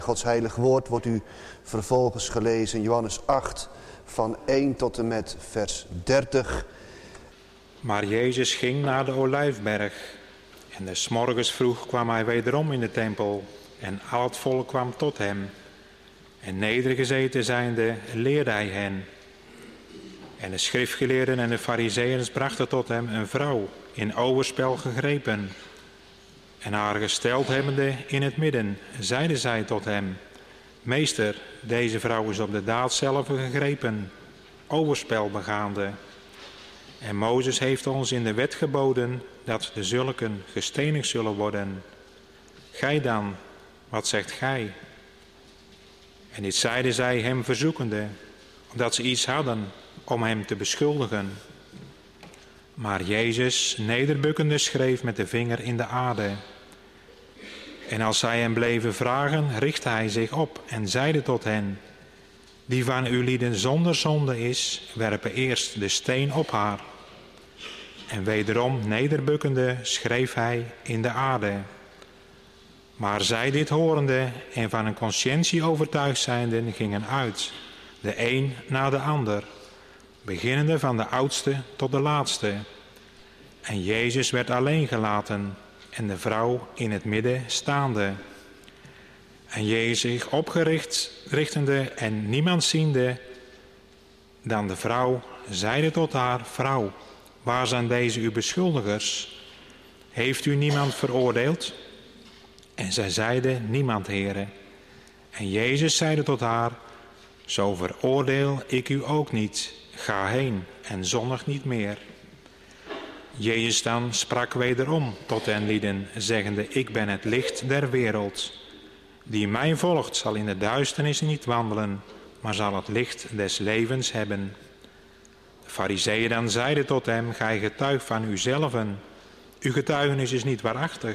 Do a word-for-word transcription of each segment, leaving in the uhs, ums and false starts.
Gods heilig woord wordt u vervolgens gelezen in Johannes acht van één tot en met vers dertig. Maar Jezus ging naar de Olijfberg en des morgens vroeg kwam hij wederom in de tempel en al het volk kwam tot hem. En nedergezeten zijnde leerde hij hen. En de schriftgeleerden en de farizeeërs brachten tot hem een vrouw in overspel gegrepen. En haar gesteld hebbende in het midden, zeiden zij tot hem: Meester, deze vrouw is op de daad zelf gegrepen, overspel begaande. En Mozes heeft ons in de wet geboden dat de zulken gestenigd zullen worden. Gij dan, wat zegt gij? En dit zeiden zij hem verzoekende, omdat ze iets hadden om hem te beschuldigen. Maar Jezus, nederbukkende, schreef met de vinger in de aarde. En als zij hem bleven vragen, richtte hij zich op en zeide tot hen: Die van uw lieden zonder zonde is, werpen eerst de steen op haar. En wederom nederbukkende schreef hij in de aarde. Maar zij dit horende en van een conscientie overtuigd zijnde gingen uit, de een na de ander, beginnende van de oudste tot de laatste. En Jezus werd alleen gelaten en de vrouw in het midden staande. En Jezus zich opgericht richtende en niemand ziende dan de vrouw, zeide tot haar: Vrouw, waar zijn deze uw beschuldigers? Heeft u niemand veroordeeld? En zij zeide: Niemand, Heere. En Jezus zeide tot haar: Zo veroordeel ik u ook niet. Ga heen en zondig niet meer. Jezus dan sprak wederom tot hen lieden, zeggende: Ik ben het licht der wereld. Die mij volgt zal in de duisternis niet wandelen, maar zal het licht des levens hebben. De farizeeën dan zeiden tot hem: Gij getuigt van uzelven. Uw getuigenis is niet waarachtig.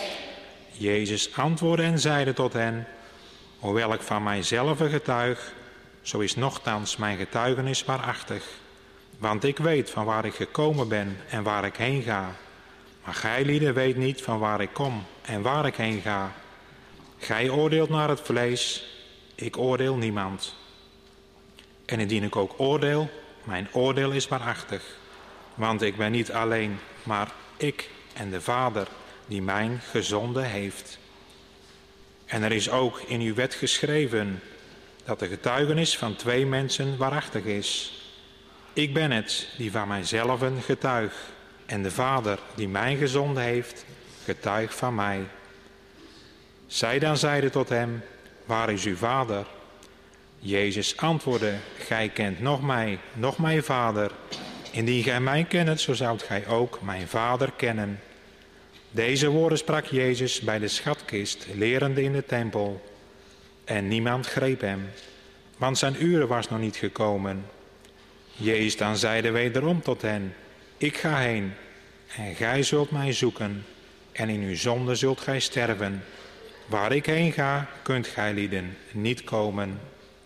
Jezus antwoordde en zeide tot hen: Hoewel ik van mijzelf getuig, zo is nochtans mijn getuigenis waarachtig. Want ik weet van waar ik gekomen ben en waar ik heen ga. Maar gij lieden weet niet van waar ik kom en waar ik heen ga. Gij oordeelt naar het vlees, ik oordeel niemand. En indien ik ook oordeel, mijn oordeel is waarachtig. Want ik ben niet alleen, maar ik en de Vader die mij gezonden heeft. En er is ook in uw wet geschreven dat de getuigenis van twee mensen waarachtig is. Ik ben het die van mijzelf getuig en de Vader die mij gezonden heeft, getuigt van mij. Zij dan zeiden tot hem: Waar is uw Vader? Jezus antwoordde: Gij kent nog mij, nog mijn Vader. Indien gij mij kent, zo zoudt gij ook mijn Vader kennen. Deze woorden sprak Jezus bij de schatkist, lerende in de tempel. En niemand greep hem, want zijn uren was nog niet gekomen. Jezus dan zeide wederom tot hen: Ik ga heen, en gij zult mij zoeken, en in uw zonde zult gij sterven. Waar ik heen ga, kunt gij lieden niet komen.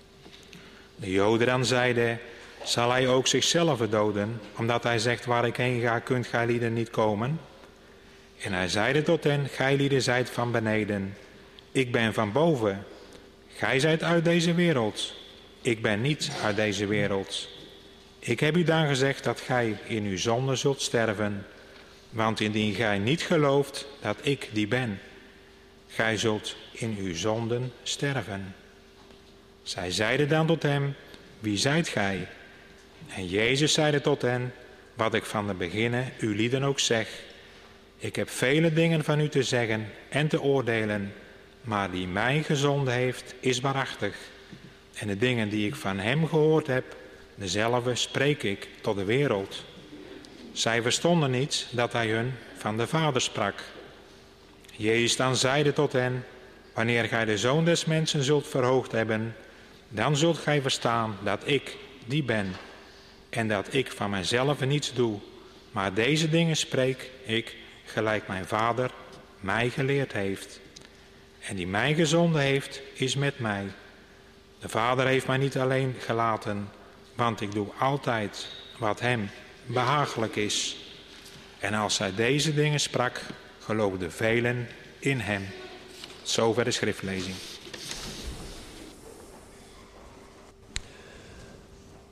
De Joden dan zeiden: Zal hij ook zichzelf doden, omdat hij zegt: Waar ik heen ga, kunt gij lieden niet komen? En hij zeide tot hen: Gij lieden zijt van beneden, ik ben van boven. Gij zijt uit deze wereld, ik ben niet uit deze wereld. Ik heb u dan gezegd dat gij in uw zonde zult sterven. Want indien gij niet gelooft dat ik die ben, gij zult in uw zonden sterven. Zij zeiden dan tot hem: Wie zijt gij? En Jezus zeide tot hen: Wat ik van de beginnen u lieden ook zeg. Ik heb vele dingen van u te zeggen en te oordelen, maar die mij gezonden heeft is waarachtig. En de dingen die ik van hem gehoord heb, dezelfde spreek ik tot de wereld. Zij verstonden niet dat hij hun van de Vader sprak. Jezus dan zeide tot hen: Wanneer gij de Zoon des Mensen zult verhoogd hebben, dan zult gij verstaan dat ik die ben, en dat ik van mijzelf niets doe, maar deze dingen spreek ik, gelijk mijn Vader mij geleerd heeft. En die mij gezonden heeft, is met mij. De Vader heeft mij niet alleen gelaten, want ik doe altijd wat hem behagelijk is. En als hij deze dingen sprak, geloofden velen in hem. Zover de schriftlezing.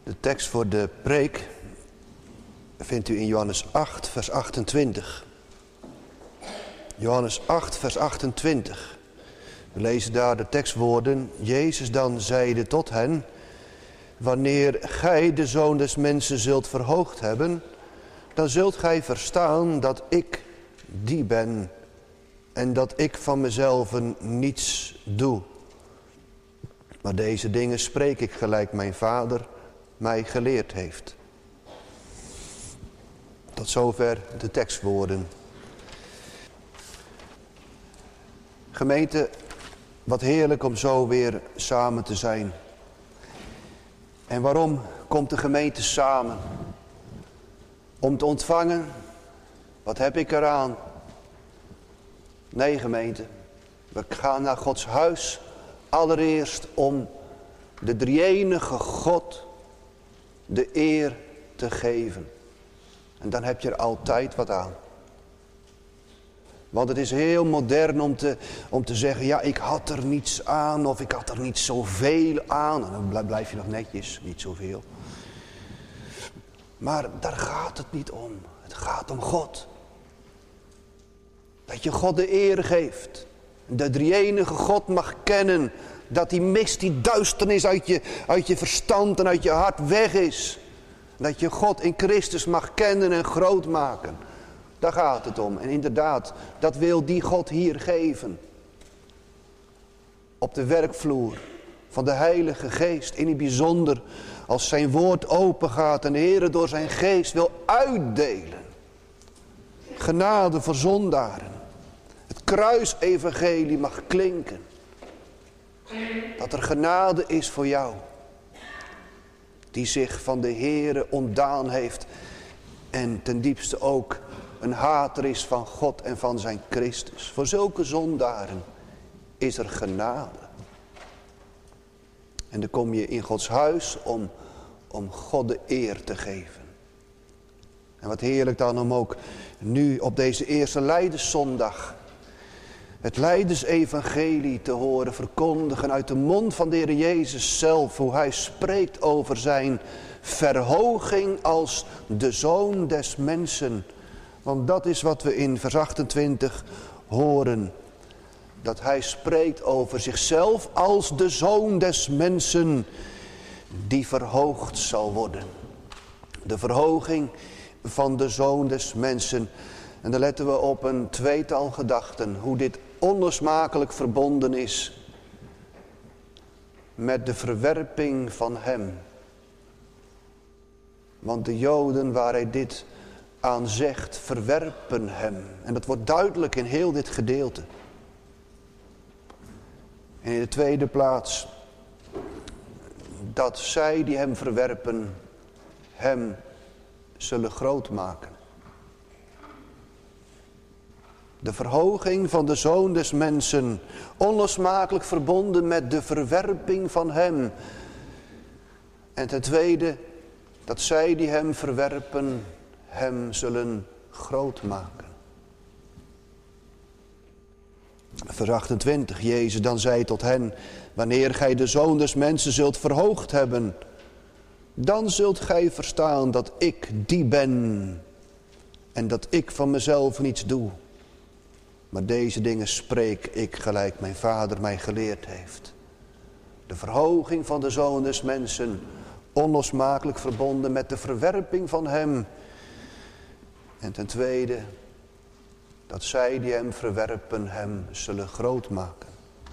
De tekst voor de preek vindt u in Johannes acht, vers achtentwintig. Johannes acht, vers achtentwintig. We lezen daar de tekstwoorden. Jezus dan zeide tot hen: wanneer gij de Zoon des Mensen zult verhoogd hebben, dan zult gij verstaan dat ik die ben en dat ik van mezelf niets doe. Maar deze dingen spreek ik gelijk mijn Vader mij geleerd heeft. Tot zover de tekstwoorden. Gemeente, wat heerlijk om zo weer samen te zijn. En waarom komt de gemeente samen? Om te ontvangen. Wat heb ik eraan? Nee, gemeente. We gaan naar Gods huis allereerst om de drie-enige God de eer te geven. En dan heb je er altijd wat aan. Want het is heel modern om te, om te zeggen, ja, ik had er niets aan of ik had er niet zoveel aan. En dan blijf je nog netjes, niet zoveel. Maar daar gaat het niet om. Het gaat om God. Dat je God de eer geeft. De drie-enige God mag kennen. Dat die mist, die duisternis uit je, uit je verstand en uit je hart weg is. Dat je God in Christus mag kennen en groot maken. Daar gaat het om. En inderdaad, dat wil die God hier geven. Op de werkvloer van de Heilige Geest. In het bijzonder als zijn woord open gaat en de Heer door zijn geest wil uitdelen. Genade voor zondaren. Het kruisevangelie mag klinken. Dat er genade is voor jou. Die zich van de Heere ontdaan heeft. En ten diepste ook een hater is van God en van zijn Christus. Voor zulke zondaren is er genade. En dan kom je in Gods huis om, om God de eer te geven. En wat heerlijk dan om ook nu op deze eerste Lijdenszondag het Lijdensevangelie te horen verkondigen uit de mond van de Heer Jezus zelf. Hoe hij spreekt over zijn verhoging als de Zoon des Mensen. Want dat is wat we in vers achtentwintig horen. Dat hij spreekt over zichzelf als de Zoon des Mensen die verhoogd zal worden. De verhoging van de Zoon des Mensen. En dan letten we op een tweetal gedachten. Hoe dit onlosmakelijk verbonden is met de verwerping van hem. Want de Joden waar hij dit aan zegt, verwerpen hem. En dat wordt duidelijk in heel dit gedeelte. En in de tweede plaats, dat zij die hem verwerpen, hem zullen groot maken. De verhoging van de Zoon des Mensen, onlosmakelijk verbonden met de verwerping van hem. En ten tweede, dat zij die hem verwerpen, hem zullen groot maken. Vers achtentwintig, Jezus dan zei tot hen: wanneer gij de Zoon des Mensen zult verhoogd hebben, dan zult gij verstaan dat ik die ben en dat ik van mezelf niets doe. Maar deze dingen spreek ik gelijk mijn Vader mij geleerd heeft. De verhoging van de Zoon des Mensen, onlosmakelijk verbonden met de verwerping van hem. En ten tweede, dat zij die hem verwerpen hem zullen groot maken.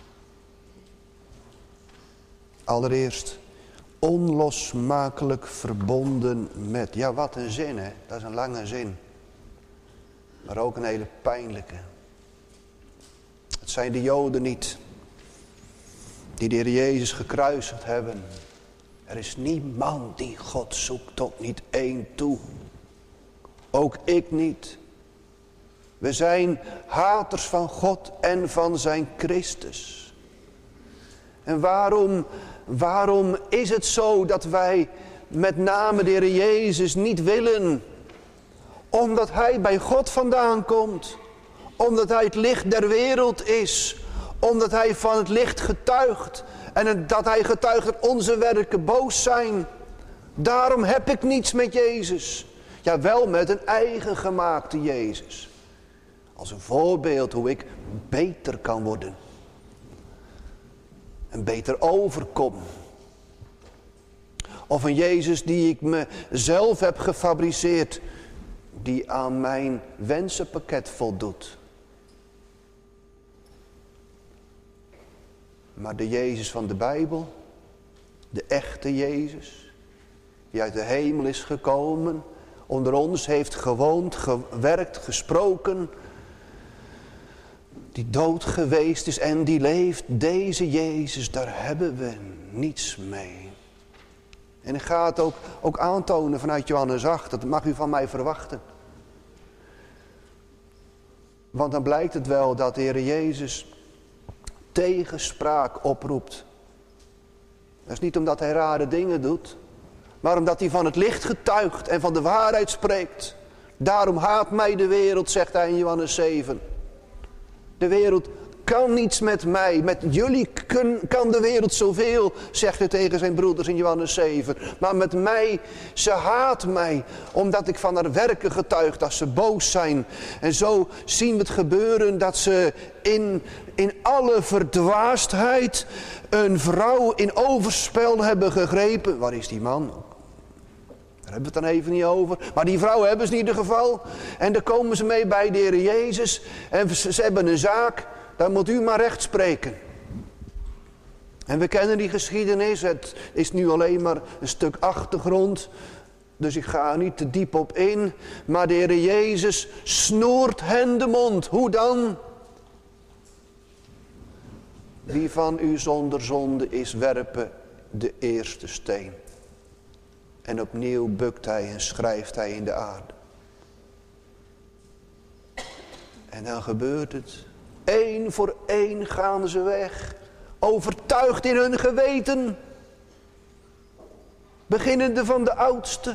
Allereerst, onlosmakelijk verbonden met. Ja, wat een zin, hè? Dat is een lange zin. Maar ook een hele pijnlijke. Het zijn de Joden niet die de Heer Jezus gekruisigd hebben. Er is niemand die God zoekt tot niet één toe. Ook ik niet. We zijn haters van God en van zijn Christus. En waarom, waarom is het zo dat wij met name de Heer Jezus niet willen? Omdat hij bij God vandaan komt. Omdat hij het licht der wereld is. Omdat hij van het licht getuigt. En dat hij getuigt dat onze werken boos zijn. Daarom heb ik niets met Jezus. Ja, wel met een eigen gemaakte Jezus. Als een voorbeeld hoe ik beter kan worden. En beter overkom. Of een Jezus die ik mezelf heb gefabriceerd. Die aan mijn wensenpakket voldoet. Maar de Jezus van de Bijbel. De echte Jezus. Die uit de hemel is gekomen. Onder ons heeft gewoond, gewerkt, gesproken. Die dood geweest is en die leeft. Deze Jezus, daar hebben we niets mee. En ik ga het ook, ook aantonen vanuit Johannes acht. Dat mag u van mij verwachten. Want dan blijkt het wel dat de Heer Jezus tegenspraak oproept. Dat is niet omdat hij rare dingen doet. Maar omdat hij van het licht getuigt en van de waarheid spreekt. Daarom haat mij de wereld, zegt hij in Johannes zeven. De wereld kan niets met mij. Met jullie kun, kan de wereld zoveel, zegt hij tegen zijn broeders in Johannes zeven. Maar met mij, ze haat mij. Omdat ik van haar werken getuig, dat ze boos zijn. En zo zien we het gebeuren dat ze in, in alle verdwaasdheid een vrouw in overspel hebben gegrepen. Waar is die man? Daar hebben we het dan even niet over. Maar die vrouw hebben ze in ieder geval. En daar komen ze mee bij de Heer Jezus. En ze hebben een zaak. Daar moet u maar recht spreken. En we kennen die geschiedenis. Het is nu alleen maar een stuk achtergrond. Dus ik ga er niet te diep op in. Maar de Heer Jezus snoert hen de mond. Hoe dan? Wie van u zonder zonde is, werpen de eerste steen. En opnieuw bukt hij en schrijft hij in de aarde. En dan gebeurt het. Eén voor één gaan ze weg. Overtuigd in hun geweten. Beginnende van de oudste.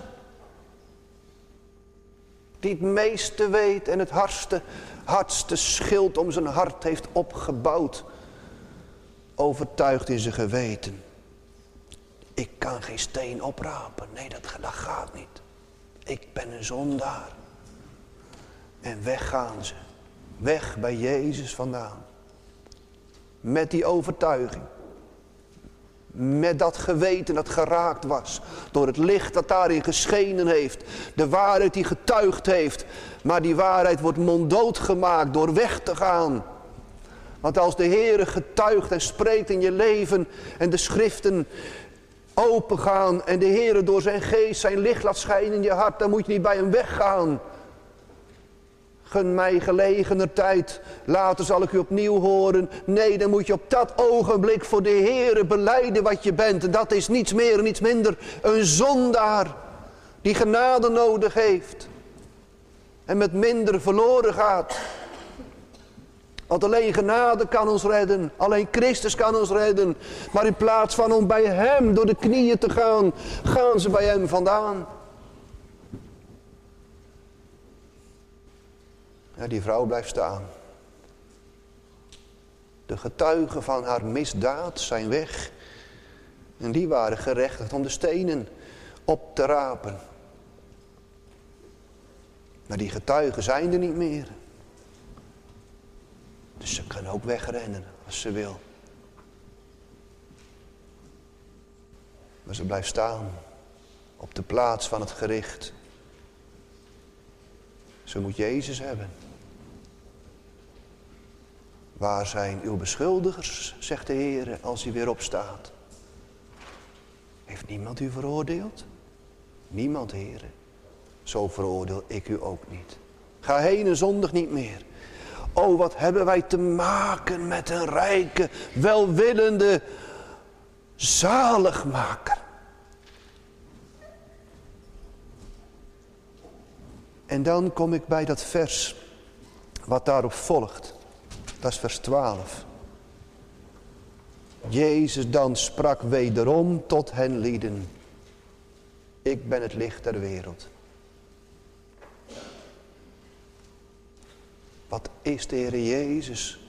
Die het meeste weet en het hardste, hardste schild om zijn hart heeft opgebouwd. Overtuigd in zijn geweten. Ik kan geen steen oprapen. Nee, dat, dat gaat niet. Ik ben een zondaar. En weg gaan ze. Weg bij Jezus vandaan. Met die overtuiging. Met dat geweten dat geraakt was. Door het licht dat daarin geschenen heeft. De waarheid die getuigd heeft. Maar die waarheid wordt monddood gemaakt door weg te gaan. Want als de Heere getuigt en spreekt in je leven. En de schriften opengaan. En de Heere door zijn geest zijn licht laat schijnen in je hart. Dan moet je niet bij hem weggaan. Gun mij gelegener tijd. Later zal ik u opnieuw horen. Nee, dan moet je op dat ogenblik voor de Heere belijden wat je bent. En dat is niets meer en niets minder. Een zondaar. Die genade nodig heeft. En met minder verloren gaat. Want alleen genade kan ons redden. Alleen Christus kan ons redden. Maar in plaats van om bij hem door de knieën te gaan. Gaan ze bij hem vandaan. Ja, die vrouw blijft staan. De getuigen van haar misdaad zijn weg. En die waren gerechtigd om de stenen op te rapen. Maar die getuigen zijn er niet meer. Dus ze kan ook wegrennen als ze wil. Maar ze blijft staan op de plaats van het gericht. Ze moet Jezus hebben. Waar zijn uw beschuldigers, zegt de Heer, als hij weer opstaat? Heeft niemand u veroordeeld? Niemand, Heer. Zo veroordeel ik u ook niet. Ga heen en zondig niet meer. O, wat hebben wij te maken met een rijke, welwillende zaligmaker. En dan kom ik bij dat vers wat daarop volgt. Dat is vers twaalf. Jezus dan sprak wederom tot hen lieden. Ik ben het licht der wereld. Wat is de Heer Jezus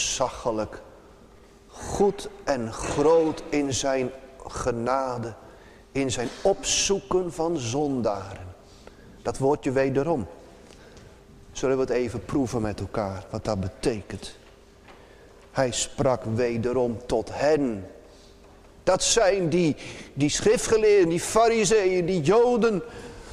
ontzaglijk, goed en groot in zijn genade In zijn opzoeken van zondaren. Dat woordje wederom. Zullen we het even proeven met elkaar, wat dat betekent. Hij sprak wederom tot hen. Dat zijn die, die schriftgeleerden, die farizeeën, die joden.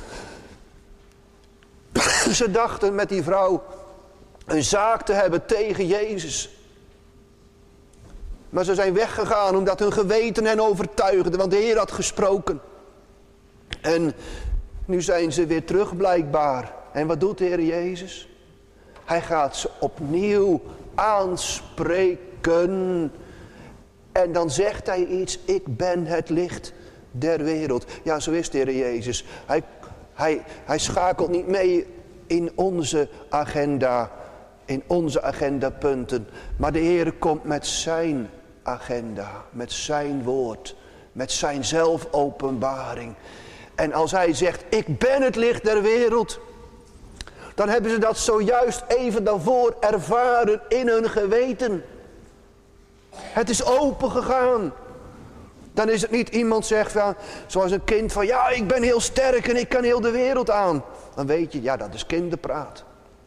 Ze dachten met die vrouw een zaak te hebben tegen Jezus. Maar ze zijn weggegaan omdat hun geweten hen overtuigde, want de Heer had gesproken. En nu zijn ze weer terug blijkbaar. En wat doet de Heer Jezus? Hij gaat ze opnieuw aanspreken. En dan zegt hij iets, ik ben het licht der wereld. Ja, zo is de Heer Jezus. Hij, hij, hij schakelt niet mee in onze agenda, in onze agendapunten. Maar de Heer komt met zijn agenda, met zijn woord, met zijn zelfopenbaring. En als hij zegt, ik ben het licht der wereld, dan hebben ze dat zojuist even daarvoor ervaren in hun geweten. Het is open gegaan. Dan is het niet iemand zegt, van, zoals een kind van, ja, ik ben heel sterk en ik kan heel de wereld aan. Dan weet je, ja, dat is kinderpraat.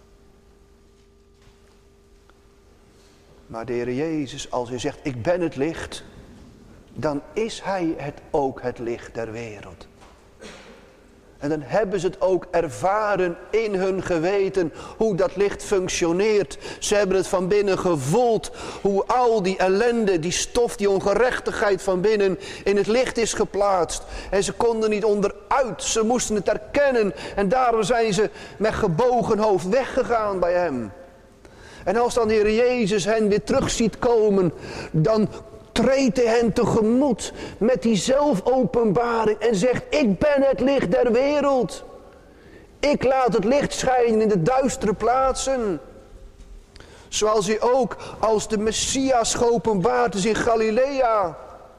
Maar de Heer Jezus, als hij zegt, ik ben het licht, dan is hij het ook het licht der wereld. En dan hebben ze het ook ervaren in hun geweten hoe dat licht functioneert. Ze hebben het van binnen gevoeld hoe al die ellende, die stof, die ongerechtigheid van binnen in het licht is geplaatst. En ze konden niet onderuit, ze moesten het erkennen. En daarom zijn ze met gebogen hoofd weggegaan bij hem. En als dan de Heer Jezus hen weer terug ziet komen, dan treedt hij hen tegemoet met die zelfopenbaring en zegt, ik ben het licht der wereld. Ik laat het licht schijnen in de duistere plaatsen. Zoals hij ook als de Messias geopenbaard is in Galilea.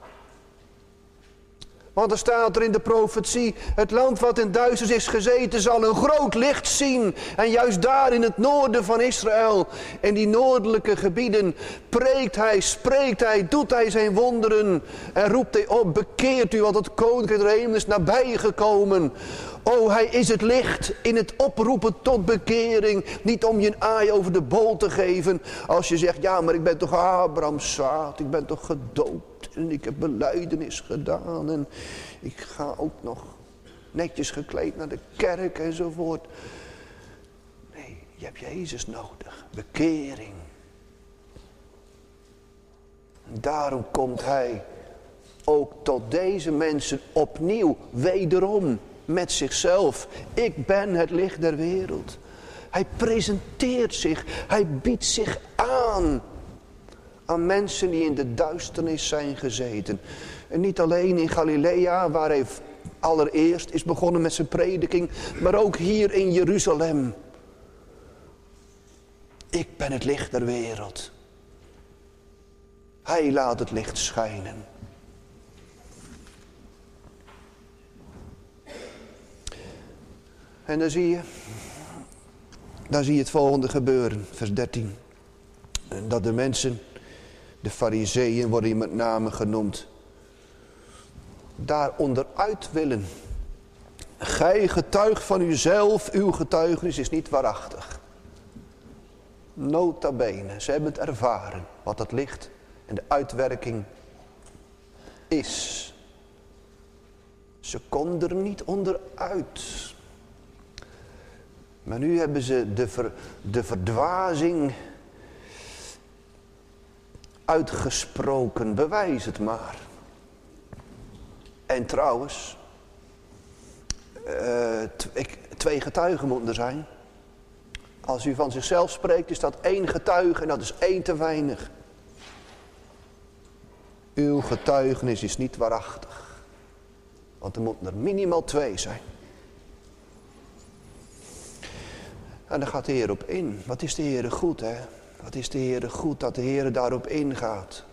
Want er staat er in de profetie, het land wat in duisternis is gezeten zal een groot licht zien. En juist daar in het noorden van Israël, in die noordelijke gebieden, preekt hij, spreekt hij, doet hij zijn wonderen. En roept hij op, bekeert u, want het koninkrijk der hemelen is nabij gekomen. O, hij is het licht in het oproepen tot bekering. Niet om je een aai over de bol te geven. Als je zegt, ja, maar ik ben toch Abrahams zaad, ik ben toch gedoopt. En ik heb belijdenis gedaan. En ik ga ook nog netjes gekleed naar de kerk enzovoort. Nee, je hebt Jezus nodig. Bekering. En daarom komt hij ook tot deze mensen opnieuw, wederom, met zichzelf. Ik ben het licht der wereld. Hij presenteert zich. Hij biedt zich aan. Aan mensen die in de duisternis zijn gezeten. En niet alleen in Galilea, waar hij allereerst is begonnen met zijn prediking, maar ook hier in Jeruzalem. Ik ben het licht der wereld. Hij laat het licht schijnen. En dan zie je, dan zie je het volgende gebeuren, vers dertien. En dat de mensen, de farizeeën worden hier met name genoemd, daar onderuit willen. Gij getuigt van uzelf, uw getuigenis is niet waarachtig. Nota bene, ze hebben het ervaren, wat het licht en de uitwerking is. Ze konden er niet onderuit. Maar nu hebben ze de, ver, de verdwazing uitgesproken. Bewijs het maar. En trouwens, uh, t- ik, twee getuigen moeten er zijn. Als u van zichzelf spreekt, is dat één getuige en dat is één te weinig. Uw getuigenis is niet waarachtig. Want er moeten er minimaal twee zijn. En daar gaat de Heer op in. Wat is de Heer goed, hè? Wat is de Heer goed dat de Heer daarop ingaat.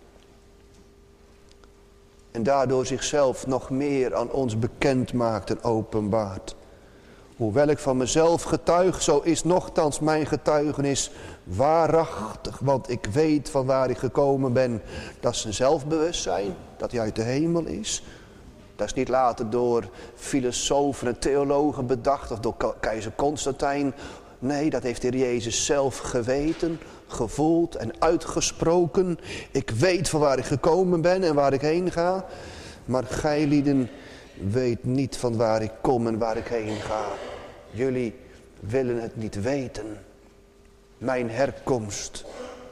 En daardoor zichzelf nog meer aan ons bekend maakt en openbaart. Hoewel ik van mezelf getuig, zo is nochtans mijn getuigenis waarachtig. Want ik weet van waar ik gekomen ben. Dat is een zelfbewustzijn, dat hij uit de hemel is. Dat is niet later door filosofen en theologen bedacht of door keizer Constantijn. Nee, dat heeft de Heer Jezus zelf geweten, gevoeld en uitgesproken. Ik weet van waar ik gekomen ben en waar ik heen ga. Maar gijlieden weet niet van waar ik kom en waar ik heen ga. Jullie willen het niet weten. Mijn herkomst.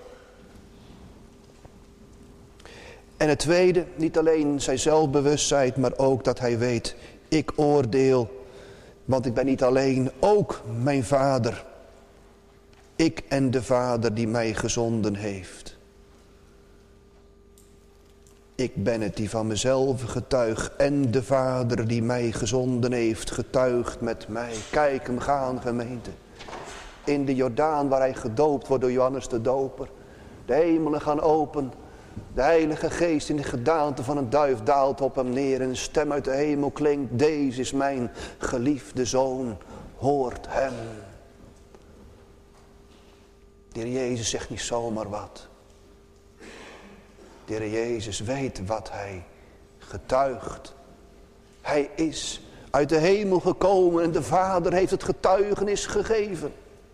En het tweede, niet alleen zijn zelfbewustzijn, maar ook dat hij weet, ik oordeel, want ik ben niet alleen, ook mijn Vader. Ik en de Vader die mij gezonden heeft. Ik ben het die van mezelf getuig en de Vader die mij gezonden heeft, getuigt met mij. Kijk hem gaan, gemeente. In de Jordaan waar hij gedoopt wordt door Johannes de Doper. De hemelen gaan open. De Heilige Geest in de gedaante van een duif daalt op hem neer. En een stem uit de hemel klinkt. Deze is mijn geliefde Zoon. Hoort hem. De Heer Jezus zegt niet zomaar wat. De Heer Jezus weet wat hij getuigt. Hij is uit de hemel gekomen en de Vader heeft het getuigenis gegeven.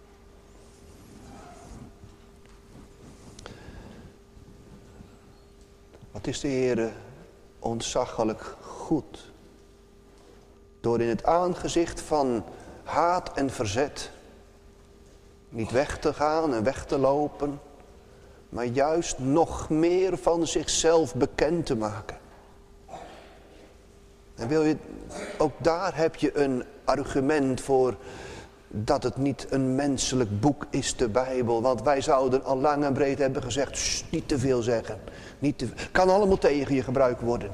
Wat is de Heer ontzaglijk goed. Door in het aangezicht van haat en verzet niet weg te gaan en weg te lopen, maar juist nog meer van zichzelf bekend te maken. En wil je, ook daar heb je een argument voor dat het niet een menselijk boek is, de Bijbel. Want wij zouden al lang en breed hebben gezegd, sst, niet te veel zeggen. Niet te, kan allemaal tegen je gebruikt worden.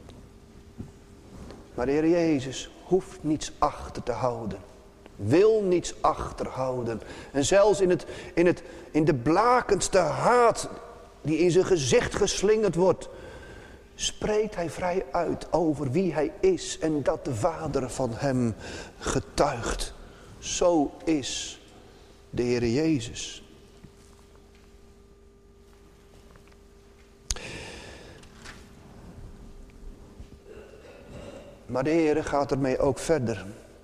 Maar de Heer Jezus hoeft niets achter te houden. Wil niets achterhouden. En zelfs in, het, in, het, in de blakendste haat die in zijn gezicht geslingerd wordt, spreekt hij vrij uit over wie hij is en dat de Vader van hem getuigt. Zo is de Heer Jezus. Maar de Heer gaat ermee ook verder.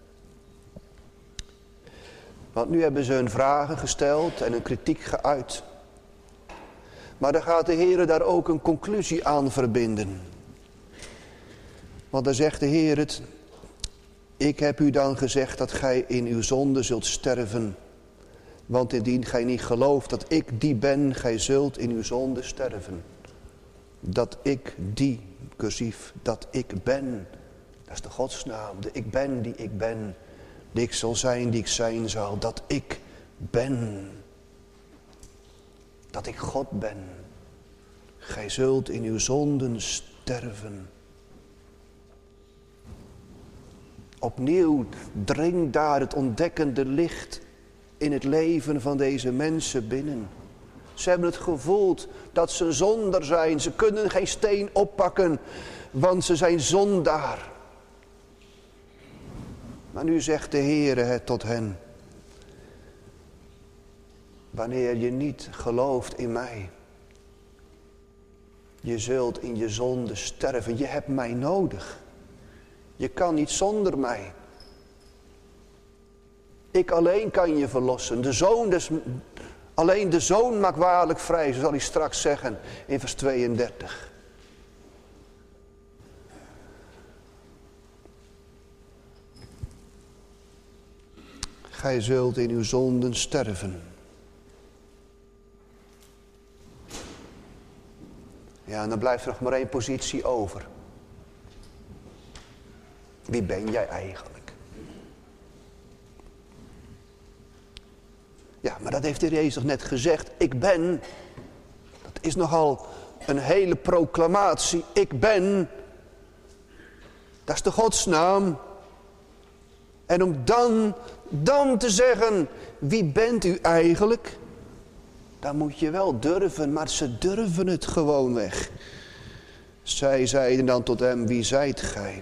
Want nu hebben ze hun vragen gesteld en een kritiek geuit. Maar dan gaat de Heer daar ook een conclusie aan verbinden. Want dan zegt de Heer het: ik heb u dan gezegd dat gij in uw zonde zult sterven. Want indien gij niet gelooft dat ik die ben, gij zult in uw zonde sterven. Dat ik die, cursief, dat ik ben. Dat is de godsnaam, de ik ben die ik ben. Die ik zal zijn die ik zijn zal, dat ik ben. Dat ik God ben. Gij zult in uw zonden sterven. Opnieuw dringt daar het ontdekkende licht in het leven van deze mensen binnen. Ze hebben het gevoeld dat ze zondaar zijn. Ze kunnen geen steen oppakken, want ze zijn zondaar. Maar nu zegt de Heere het tot hen: wanneer je niet gelooft in mij, je zult in je zonde sterven. Je hebt mij nodig. Je kan niet zonder mij. Ik alleen kan je verlossen. De zoon des, alleen de zoon maakt waarlijk vrij, zo zal hij straks zeggen in vers tweeëndertig. Gij zult in uw zonden sterven. Ja, en dan blijft er nog maar één positie over. Wie ben jij eigenlijk? Ja, maar dat heeft de Heer Jezus net gezegd. Ik ben. Dat is nogal een hele proclamatie. Ik ben. Dat is de godsnaam. En om dan, dan te zeggen, wie bent u eigenlijk? Dan moet je wel durven, maar ze durven het gewoon weg. Zij zeiden dan tot hem, wie zijt gij?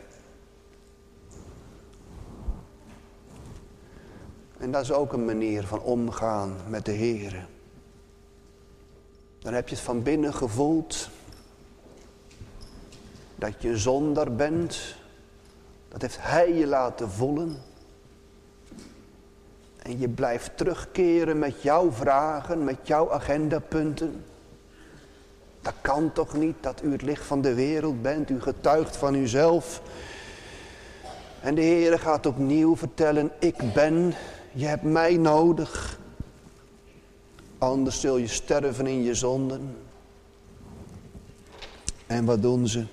En dat is ook een manier van omgaan met de Heere. Dan heb je het van binnen gevoeld dat je zondaar bent, Dat heeft Hij je laten voelen. En je blijft terugkeren met jouw vragen, met jouw agendapunten. Dat kan toch niet dat u het licht van de wereld bent. U getuigt van uzelf. En de Heer gaat opnieuw vertellen, ik ben, je hebt mij nodig. Anders zul je sterven in je zonden. En wat doen ze?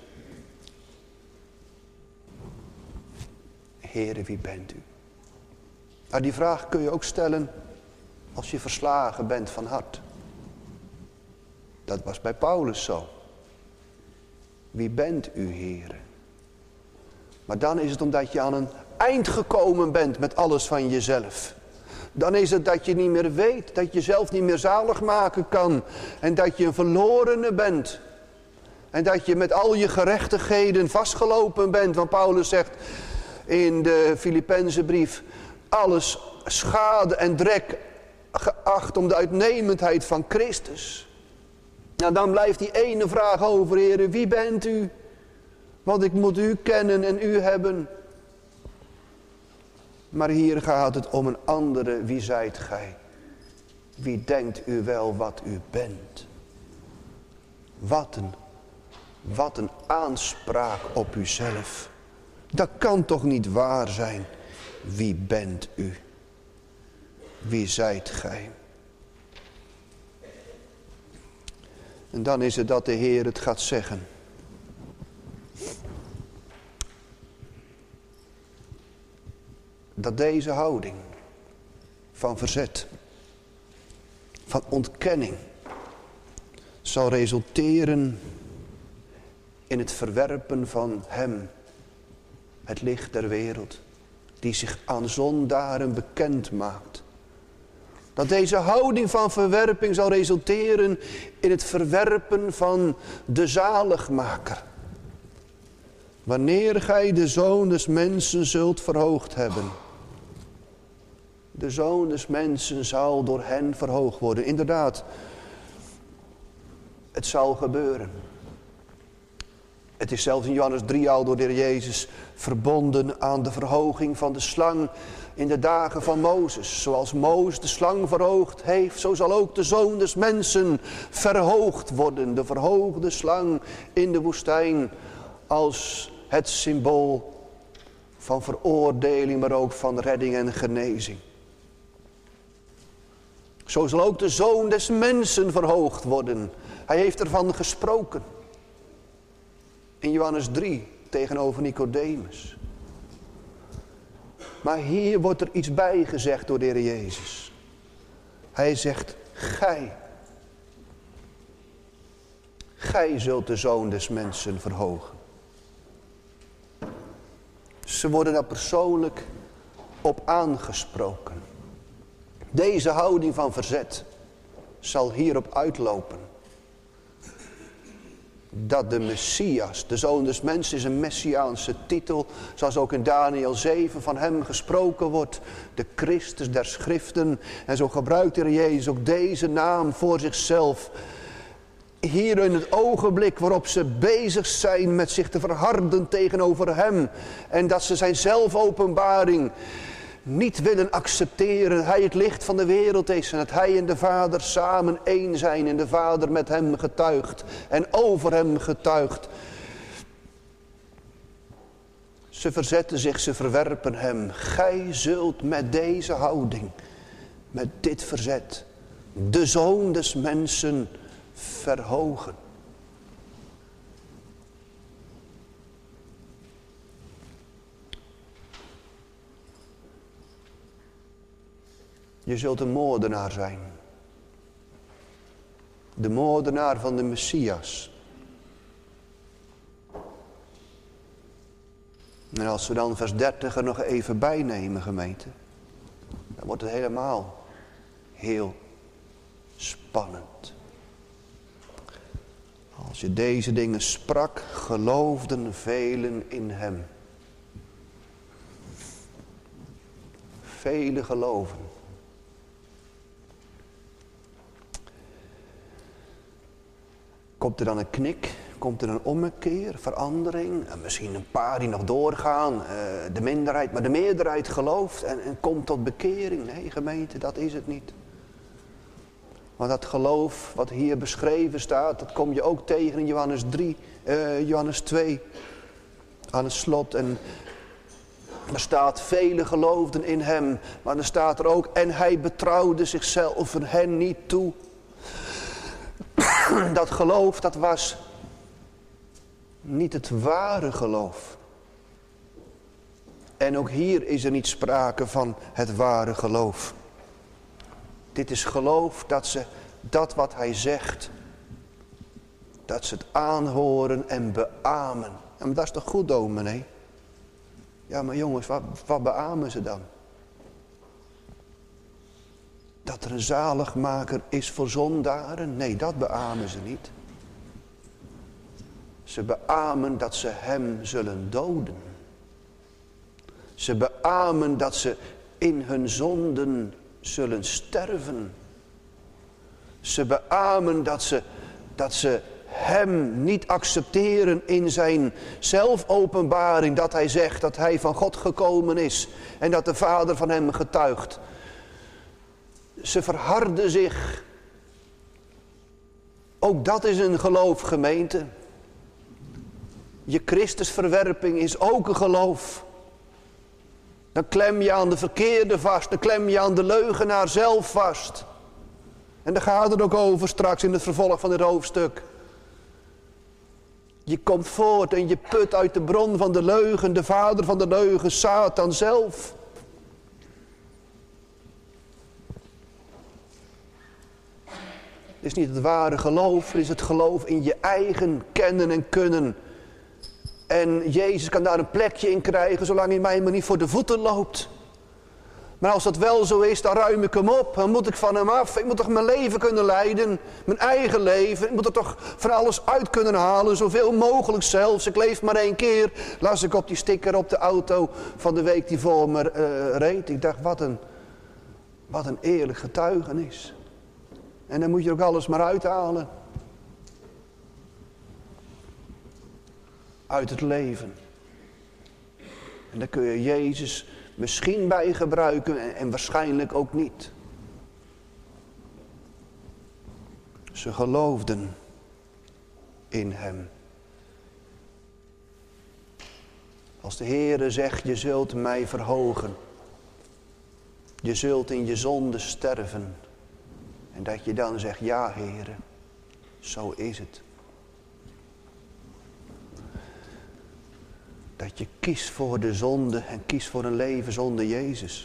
Heere, wie bent u? Nou, die vraag kun je ook stellen als je verslagen bent van hart. Dat was bij Paulus zo. Wie bent u, Heere? Maar dan is het omdat je aan een eind gekomen bent met alles van jezelf. Dan is het dat je niet meer weet, dat je zelf niet meer zalig maken kan. En dat je een verlorene bent. En dat je met al je gerechtigheden vastgelopen bent. Want Paulus zegt in de Filippenzenbrief, alles schade en drek geacht om de uitnemendheid van Christus. Nou, dan blijft die ene vraag over, Heer, wie bent u? Want ik moet u kennen en u hebben. Maar hier gaat het om een andere, wie zijt gij? Wie denkt u wel wat u bent? Wat een, wat een aanspraak op uzelf. Dat kan toch niet waar zijn? Wie bent u? Wie zijt gij? En dan is het dat de Heer het gaat zeggen. Dat deze houding van verzet, van ontkenning, zal resulteren in het verwerpen van hem, het licht der wereld, die zich aan zondaren bekend maakt. Dat deze houding van verwerping zal resulteren in het verwerpen van de zaligmaker. Wanneer gij de Zoon des Mensen zult verhoogd hebben. De Zoon des Mensen zal door hen verhoogd worden. Inderdaad, het zal gebeuren. Het is zelfs in Johannes drie al door de Heer Jezus verbonden aan de verhoging van de slang in de dagen van Mozes. Zoals Mozes de slang verhoogd heeft, zo zal ook de Zoon des Mensen verhoogd worden. De verhoogde slang in de woestijn als het symbool van veroordeling, maar ook van redding en genezing. Zo zal ook de Zoon des Mensen verhoogd worden. Hij heeft ervan gesproken. In Johannes drie tegenover Nicodemus. Maar hier wordt er iets bij gezegd door de Heer Jezus. Hij zegt, gij. Gij zult de Zoon des Mensen verhogen. Ze worden daar persoonlijk op aangesproken. Deze houding van verzet zal hierop uitlopen. Dat de Messias, de Zoon des Mensen, is een messiaanse titel. Zoals ook in Daniel zeven van hem gesproken wordt. De Christus der Schriften. En zo gebruikt de Heer Jezus ook deze naam voor zichzelf. Hier in het ogenblik waarop ze bezig zijn met zich te verharden tegenover hem. En dat ze zijn zelfopenbaring niet willen accepteren. Hij het licht van de wereld is en dat hij en de Vader samen één zijn. En de Vader met hem getuigt en over hem getuigt. Ze verzetten zich, ze verwerpen hem. Gij zult met deze houding, met dit verzet, de Zoon des Mensen verhogen. Je zult een moordenaar zijn. De moordenaar van de Messias. En als we dan vers dertig er nog even bij nemen, gemeente. Dan wordt het helemaal heel spannend. Als je deze dingen sprak, geloofden velen in hem. Velen geloven. Komt er dan een knik? komt er een ommekeer, verandering. En misschien een paar die nog doorgaan. Uh, de minderheid, maar de meerderheid gelooft en, en komt tot bekering. Nee, gemeente, dat is het niet. Want dat geloof wat hier beschreven staat, dat kom je ook tegen in Johannes drie, uh, Johannes twee. Aan het slot. En er staat, vele geloofden in hem. Maar er staat er ook, en hij betrouwde zichzelf en hen niet toe. Dat geloof, dat was niet het ware geloof. En ook hier is er niet sprake van het ware geloof. Dit is geloof dat ze dat wat hij zegt, dat ze het aanhoren en beamen. Ja, maar dat is toch goed, dominee? Ja, maar jongens, wat, wat beamen ze dan? Dat er een zaligmaker is voor zondaren? Nee, dat beamen ze niet. Ze beamen dat ze hem zullen doden. Ze beamen dat ze in hun zonden zullen sterven. Ze beamen dat ze, dat ze hem niet accepteren in zijn zelfopenbaring. Dat hij zegt dat hij van God gekomen is. En dat de Vader van hem getuigt. Ze verharden zich. Ook dat is een geloof, gemeente. Je Christusverwerping is ook een geloof. Dan klem je aan de verkeerde vast. Dan klem je aan de leugenaar zelf vast. En daar gaat het ook over straks in het vervolg van dit hoofdstuk. Je komt voort en je put uit de bron van de leugen, de vader van de leugen, Satan zelf. Het is niet het ware geloof, het is het geloof in je eigen kennen en kunnen. En Jezus kan daar een plekje in krijgen, zolang hij mij maar niet voor de voeten loopt. Maar als dat wel zo is, dan ruim ik hem op. Dan moet ik van hem af. Ik moet toch mijn leven kunnen leiden. Mijn eigen leven. Ik moet er toch van alles uit kunnen halen. Zoveel mogelijk zelfs. Ik leef maar één keer. Las ik op die sticker op de auto van de week die voor me uh, reed. Ik dacht, wat een, wat een eerlijk getuigenis. En dan moet je ook alles maar uithalen. Uit het leven. En dan kun je Jezus misschien bij gebruiken en, en waarschijnlijk ook niet. Ze geloofden in hem. Als de Heere zegt, je zult mij verhogen. Je zult in je zonde sterven. En dat je dan zegt, ja Heere, zo is het. Dat je kiest voor de zonde en kiest voor een leven zonder Jezus.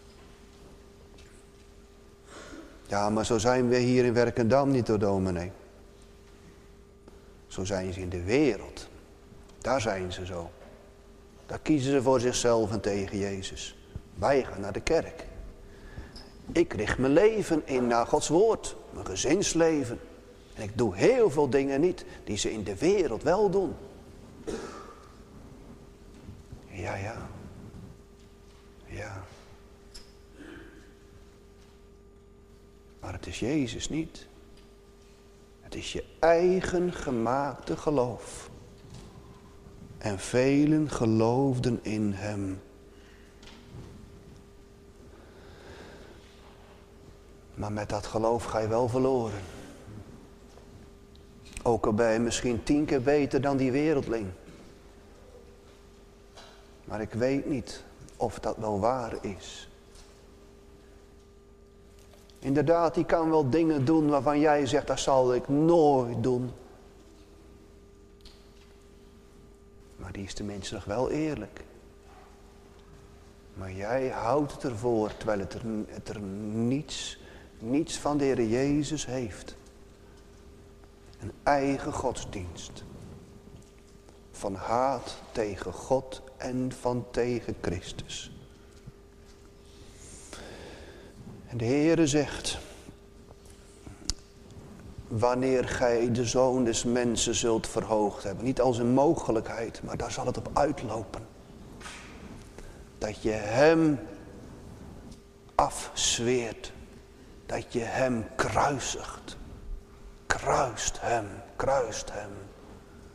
Ja, maar zo zijn we hier in Werkendam niet, hoor, dominee. Zo zijn ze in de wereld. Daar zijn ze zo. Daar kiezen ze voor zichzelf en tegen Jezus. Wij gaan naar de kerk. Ik richt mijn leven in naar Gods woord. Mijn gezinsleven. En ik doe heel veel dingen niet die ze in de wereld wel doen. Ja, ja. Ja. Maar het is Jezus niet. Het is je eigen gemaakte geloof. En velen geloofden in hem. Maar met dat geloof ga je wel verloren. Ook al ben je misschien tien keer beter dan die wereldling. Maar ik weet niet of dat wel waar is. Inderdaad, die kan wel dingen doen waarvan jij zegt, dat zal ik nooit doen. Maar die is tenminste nog wel eerlijk. Maar jij houdt het ervoor, terwijl het er, het er niets, niets van de Heer Jezus heeft. Een eigen godsdienst. Van haat tegen God en van tegen Christus. En de Heere zegt, wanneer gij de Zoon des Mensen zult verhoogd hebben, niet als een mogelijkheid, maar daar zal het op uitlopen. Dat je hem afzweert, dat je hem kruisigt. Kruist hem, kruist hem.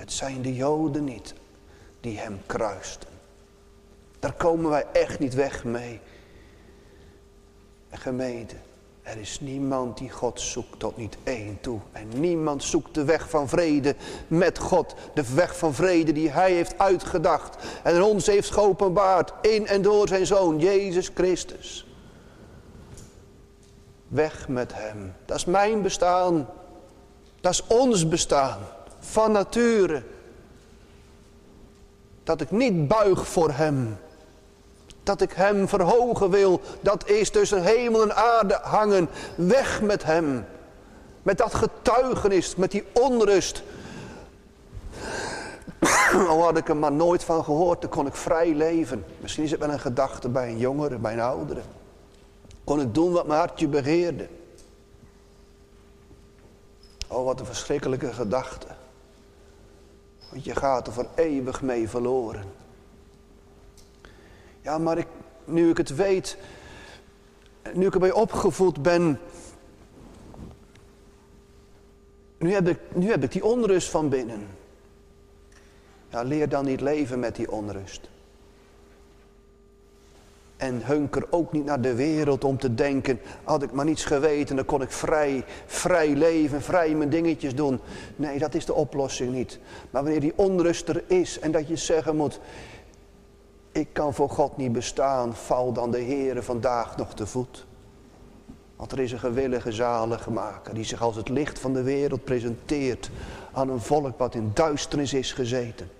Het zijn de Joden niet die hem kruisten. Daar komen wij echt niet weg mee. En gemeente, er is niemand die God zoekt tot niet één toe. En niemand zoekt de weg van vrede met God. De weg van vrede die hij heeft uitgedacht. En ons heeft geopenbaard in en door zijn Zoon, Jezus Christus. Weg met hem. Dat is mijn bestaan. Dat is ons bestaan. Van nature. Dat ik niet buig voor hem. Dat ik hem verhogen wil. Dat is tussen hemel en aarde hangen. Weg met hem. Met dat getuigenis. Met die onrust. Al had ik er maar nooit van gehoord. Dan kon ik vrij leven. Misschien is het wel een gedachte bij een jongere. Bij een oudere. Kon ik doen wat mijn hartje begeerde. Oh, wat een verschrikkelijke gedachte. Want je gaat er voor eeuwig mee verloren. Ja, maar ik, nu ik het weet, nu ik erbij opgevoed ben, nu heb ik, nu heb ik die onrust van binnen. Ja, leer dan niet leven met die onrust. En hunker ook niet naar de wereld om te denken, had ik maar niets geweten, dan kon ik vrij, vrij leven, vrij mijn dingetjes doen. Nee, dat is de oplossing niet. Maar wanneer die onrust er is en dat je zeggen moet, ik kan voor God niet bestaan, val dan de Heere vandaag nog te voet. Want er is een gewillige zaligmaker die zich als het licht van de wereld presenteert aan een volk wat in duisternis is gezeten.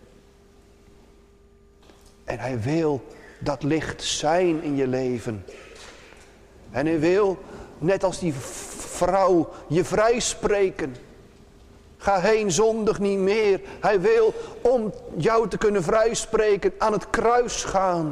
En hij wil dat licht zijn in je leven. En hij wil, net als die vrouw, je vrijspreken. Ga heen, zondig niet meer. Hij wil om jou te kunnen vrijspreken aan het kruis gaan.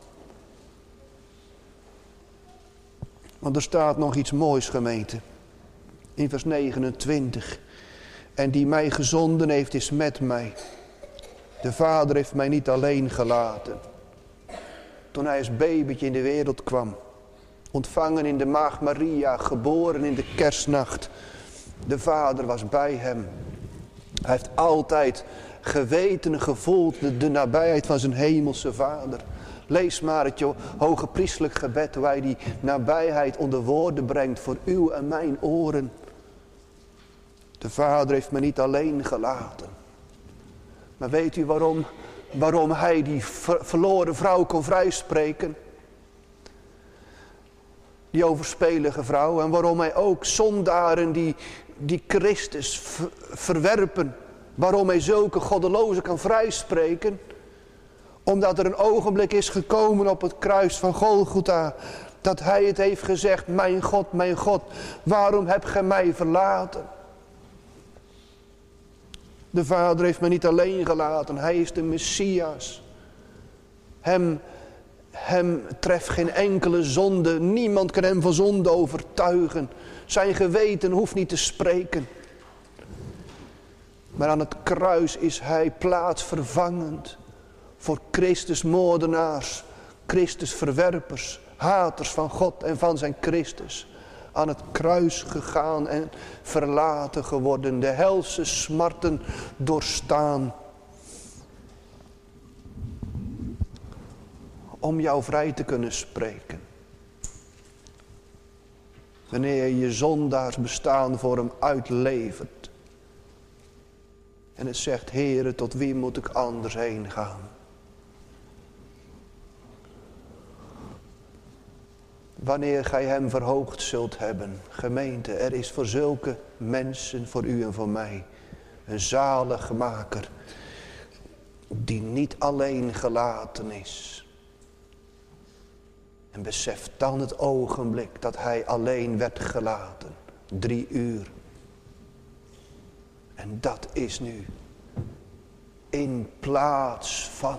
Want er staat nog iets moois, gemeente. In vers negenentwintig. En die mij gezonden heeft is met mij. De Vader heeft mij niet alleen gelaten. Toen hij als babytje in de wereld kwam. Ontvangen in de maagd Maria, geboren in de kerstnacht. De Vader was bij hem. Hij heeft altijd geweten en gevoeld de, de nabijheid van zijn hemelse Vader. Lees maar het hoge priestelijk gebed, hoe hij die nabijheid onder woorden brengt voor uw en mijn oren. De Vader heeft me niet alleen gelaten. Maar weet u waarom, waarom hij die ver, verloren vrouw kon vrijspreken? Die overspelige vrouw. En waarom hij ook zondaren die, die Christus ver, verwerpen. Waarom hij zulke goddelozen kan vrijspreken. Omdat er een ogenblik is gekomen op het kruis van Golgotha. Dat hij het heeft gezegd. Mijn God, mijn God. Waarom hebt gij mij verlaten? De Vader heeft mij niet alleen gelaten. Hij is de Messias. Hem, hem treft geen enkele zonde. Niemand kan hem van zonde overtuigen. Zijn geweten hoeft niet te spreken. Maar aan het kruis is hij plaatsvervangend. Voor Christus moordenaars. Christus verwerpers. Haters van God en van zijn Christus. Aan het kruis gegaan en verlaten geworden. De helse smarten doorstaan. Om jou vrij te kunnen spreken. Wanneer je je zondaars bestaan voor hem uitlevert. En het zegt, Heere, tot wie moet ik anders heen gaan? Wanneer gij hem verhoogd zult hebben. Gemeente, er is voor zulke mensen, voor u en voor mij, een zaligmaker. Die niet alleen gelaten is. En beseft dan het ogenblik dat hij alleen werd gelaten. Drie uur. En dat is nu in plaats van.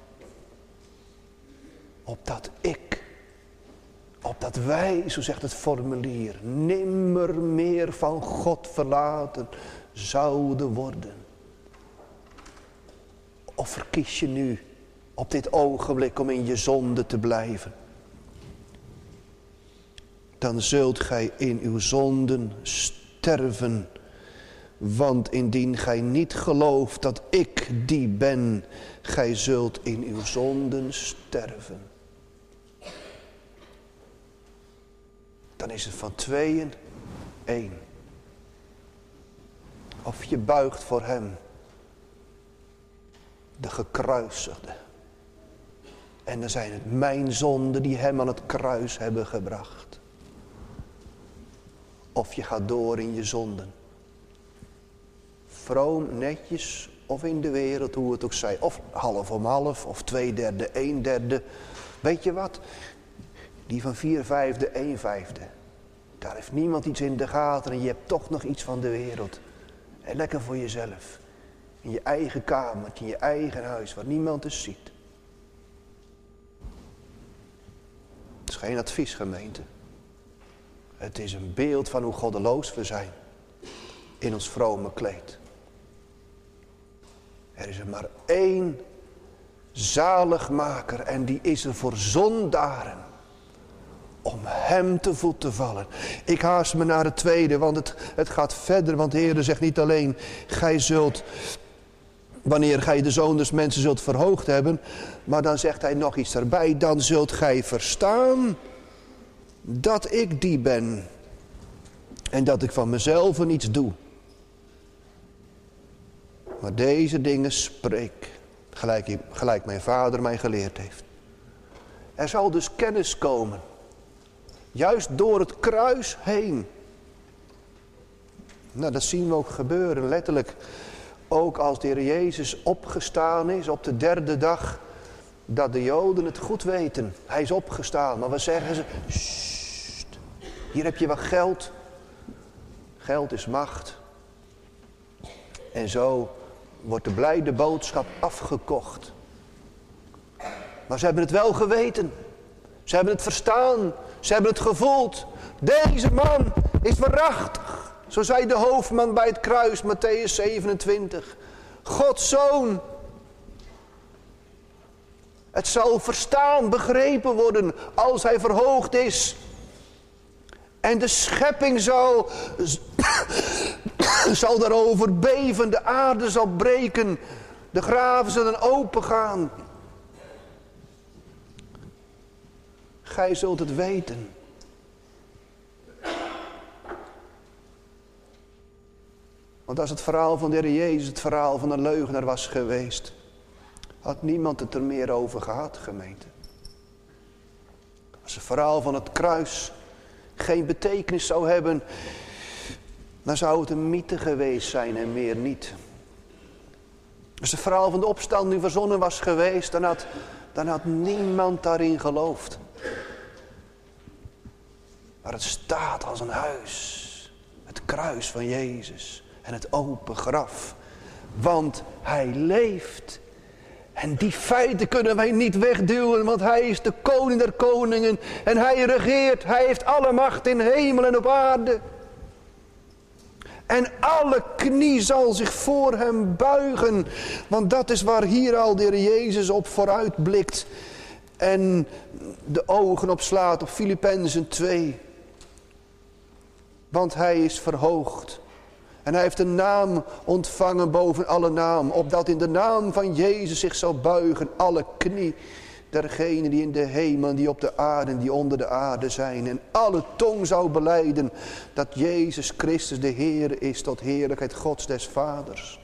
Opdat ik, opdat wij, zo zegt het formulier, nimmer meer van God verlaten zouden worden. Of verkies je nu op dit ogenblik om in je zonde te blijven. Dan zult gij in uw zonden sterven. Want indien gij niet gelooft dat ik die ben, gij zult in uw zonden sterven. Dan is het van tweeën één. Of je buigt voor hem, de gekruisigde. En dan zijn het mijn zonden die hem aan het kruis hebben gebracht. Of je gaat door in je zonden. Vroom, netjes, of in de wereld, hoe het ook zij. Of half om half, of twee derde, een derde. Weet je wat? Die van vier vijfde, een vijfde. Daar heeft niemand iets in de gaten en je hebt toch nog iets van de wereld. En lekker voor jezelf. In je eigen kamertje, in je eigen huis, waar niemand het ziet. Het is geen advies, gemeente. Het is een beeld van hoe goddeloos we zijn. In ons vrome kleed. Er is er maar één zaligmaker en die is er voor zondaren. Om hem te voet te vallen. Ik haast me naar het tweede, want het, het gaat verder. Want de Heer zegt niet alleen, gij zult, wanneer gij de zoon des mensen zult verhoogd hebben. Maar dan zegt hij nog iets erbij. Dan zult gij verstaan dat ik die ben. En dat ik van mezelf niets doe. Maar deze dingen spreek, gelijk, gelijk mijn vader mij geleerd heeft. Er zal dus kennis komen. Juist door het kruis heen. Nou, dat zien we ook gebeuren, letterlijk. Ook als de Heer Jezus opgestaan is op de derde dag. Dat de Joden het goed weten. Hij is opgestaan. Maar wat zeggen ze? Sst, hier heb je wat geld. Geld is macht. En zo wordt de blijde boodschap afgekocht. Maar ze hebben het wel geweten. Ze hebben het verstaan. Ze hebben het gevoeld. Deze man is waarachtig. Zo zei de hoofdman bij het kruis, Mattheüs zevenentwintig. Gods zoon. Het zal verstaan, begrepen worden als hij verhoogd is. En de schepping zal, zal daarover beven. De aarde zal breken. De graven zullen opengaan. Gij zult het weten. Want als het verhaal van de Heer Jezus het verhaal van een leugenaar was geweest, had niemand het er meer over gehad, gemeente. Als het verhaal van het kruis geen betekenis zou hebben, dan zou het een mythe geweest zijn en meer niet. Als het verhaal van de opstanding verzonnen was geweest, dan had, dan had niemand daarin geloofd. Maar het staat als een huis. Het kruis van Jezus. En het open graf. Want hij leeft. En die feiten kunnen wij niet wegduwen. Want hij is de koning der koningen. En hij regeert. Hij heeft alle macht in hemel en op aarde. En alle knie zal zich voor hem buigen. Want dat is waar hier al de Heer Jezus op vooruit blikt. En de ogen op slaat op Filippenzen twee. Want hij is verhoogd. En hij heeft een naam ontvangen boven alle naam. Opdat in de naam van Jezus zich zal buigen alle knie. Dergenen die in de hemel, die op de aarde en die onder de aarde zijn. En alle tong zou belijden dat Jezus Christus de Heer is tot heerlijkheid Gods des Vaders.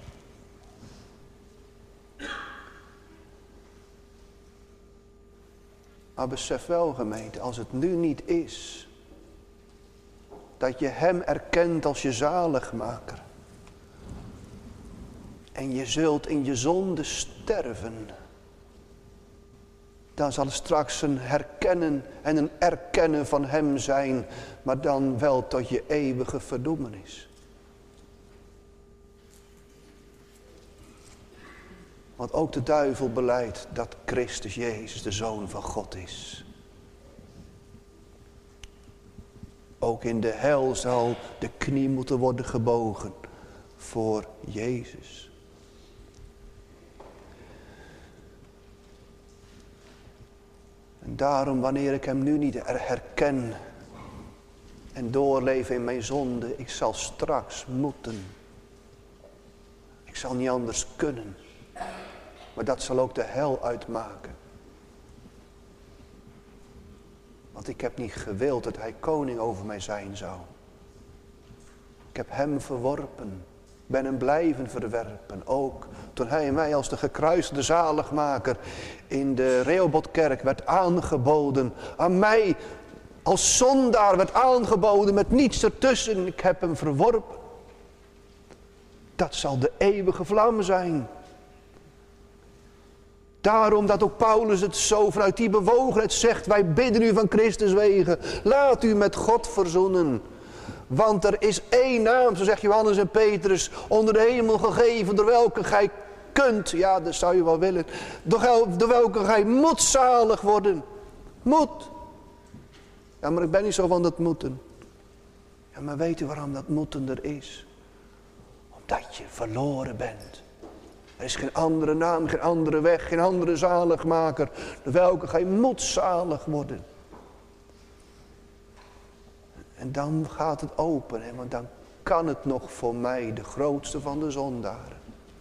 Maar besef wel, gemeente, als het nu niet is, dat je hem erkent als je zaligmaker. En je zult in je zonde sterven. Dan zal er straks een herkennen en een erkennen van hem zijn. Maar dan wel tot je eeuwige verdoemenis. Want ook de duivel belijdt dat Christus Jezus de Zoon van God is. Ook in de hel zal de knie moeten worden gebogen voor Jezus. En daarom, wanneer ik hem nu niet herken en doorleef in mijn zonde, ik zal straks moeten Ik zal niet anders kunnen. Maar dat zal ook de hel uitmaken. Want ik heb niet gewild dat hij koning over mij zijn zou. Ik heb hem verworpen. Ben hem blijven verwerpen. Ook toen hij mij als de gekruiste zaligmaker in de Rehobothkerk werd aangeboden. Aan mij als zondaar werd aangeboden met niets ertussen. Ik heb hem verworpen. Dat zal de eeuwige vlam zijn. Daarom dat ook Paulus het zo vanuit die bewogenheid zegt. Wij bidden u van Christus wegen. Laat u met God verzoenen. Want er is één naam, zo zegt Johannes en Petrus, onder de hemel gegeven, door welke gij kunt, ja dat zou je wel willen, door, door welke gij moet zalig worden. Moet. Ja, maar ik ben niet zo van dat moeten. Ja, maar weet u waarom dat moeten er is? Omdat je verloren bent. Er is geen andere naam, geen andere weg, geen andere zaligmaker, door welke gij moet zalig worden. En dan gaat het open, hè, want dan kan het nog voor mij, de grootste van de zondaren.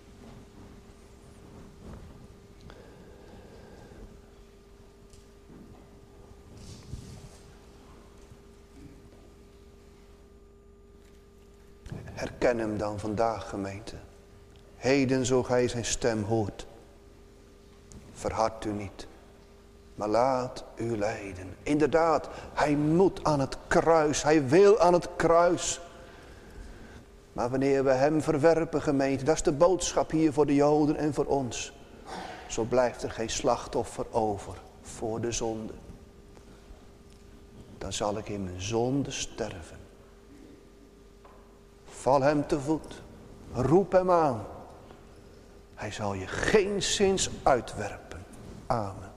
Herken hem dan vandaag, gemeente. Heden zo gij zijn stem hoort. Verhard u niet. Maar laat u leiden. Inderdaad, hij moet aan het kruis. Hij wil aan het kruis. Maar wanneer we hem verwerpen, gemeente, dat is de boodschap hier voor de Joden en voor ons. Zo blijft er geen slachtoffer over voor de zonde. Dan zal ik in mijn zonde sterven. Val hem te voet. Roep hem aan. Hij zal je geenszins uitwerpen. Amen.